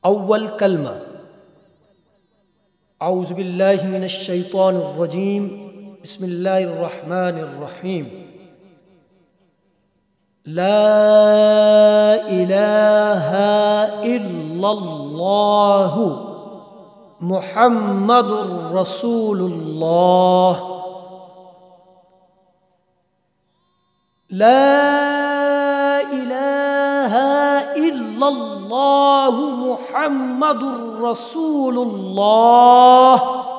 अव्वल कलमा औज़ु बिल्लाहि मिनश शैतानिर रजीम बिस्मिल्लाहिर रहमानिर रहीम ला इलाहा इल्लल्लाहु मुहम्मदुर रसूलुल्लाह। ला इलाहा इल्लल्लाहु मुहम्मदुर रसूलुल्लाह।